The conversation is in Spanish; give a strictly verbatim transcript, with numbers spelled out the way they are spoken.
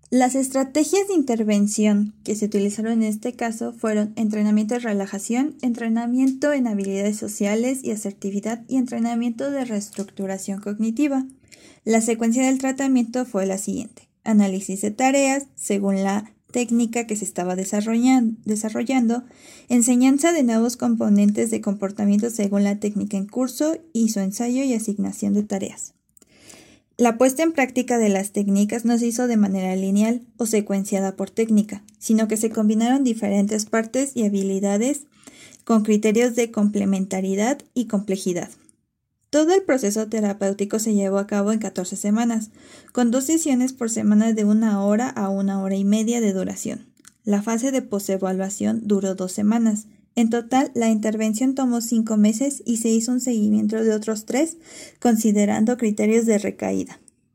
Las estrategias de intervención que se utilizaron en este caso fueron entrenamiento de relajación, entrenamiento en habilidades sociales y asertividad y entrenamiento de reestructuración cognitiva. La secuencia del tratamiento fue la siguiente: análisis de tareas según la técnica que se estaba desarrollando, desarrollando, enseñanza de nuevos componentes de comportamiento según la técnica en curso y su ensayo y asignación de tareas. La puesta en práctica de las técnicas no se hizo de manera lineal o secuenciada por técnica, sino que se combinaron diferentes partes y habilidades con criterios de complementariedad y complejidad. Todo el proceso terapéutico se llevó a cabo en catorce semanas, con dos sesiones por semana de una hora a una hora y media de duración. La fase de posevaluación duró dos semanas. En total, la intervención tomó cinco meses y se hizo un seguimiento de otros tres, considerando criterios de recaída.